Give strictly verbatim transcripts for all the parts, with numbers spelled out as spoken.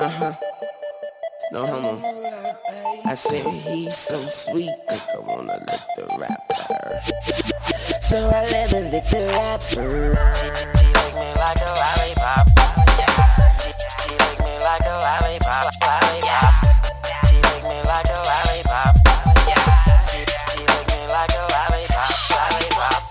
Uh-huh. No homo. I said he's so sweet, think I wanna lick the rapper. So I let her lick the rapper. She, she, she lick me like a lollipop. She, she lick me like a lollipop. Lollipop. She lick me like a lollipop. She, she lick me like a lollipop. Lollipop.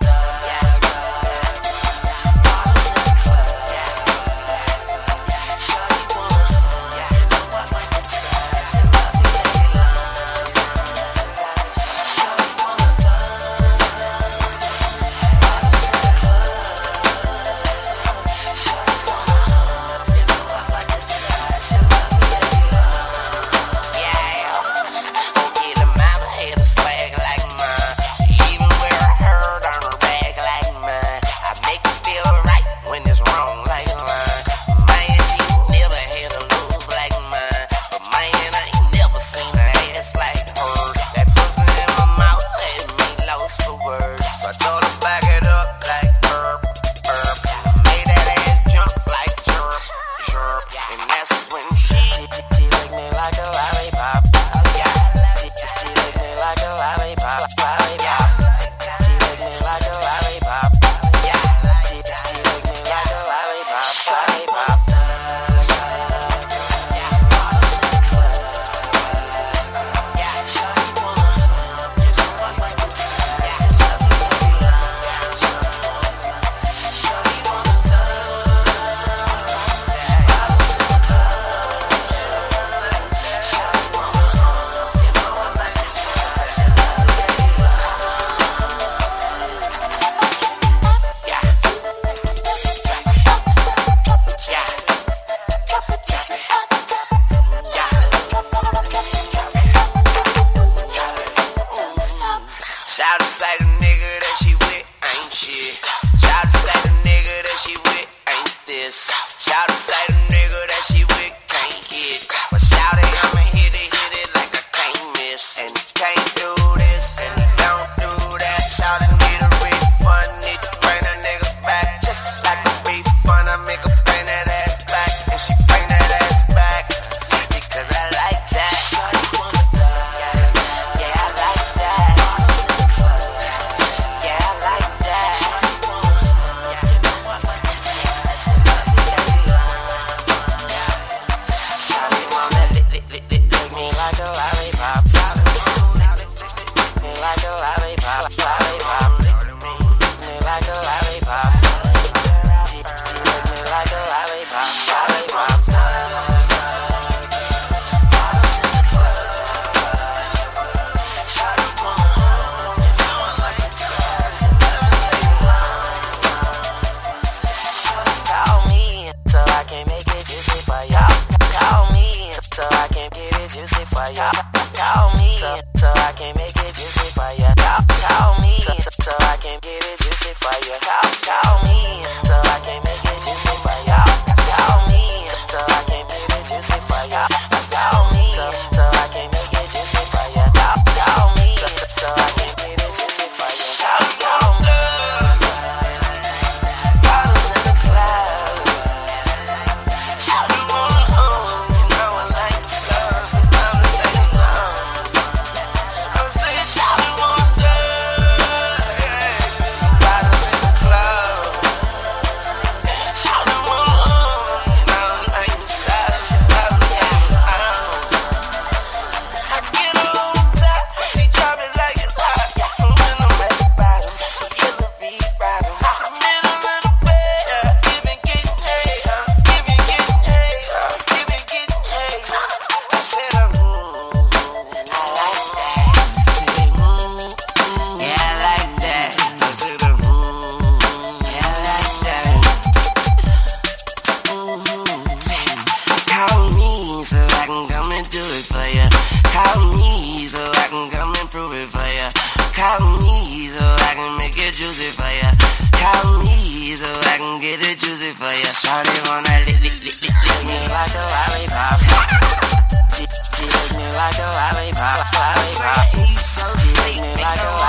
Like a lollipop, lollipop. He's so sweet, me like a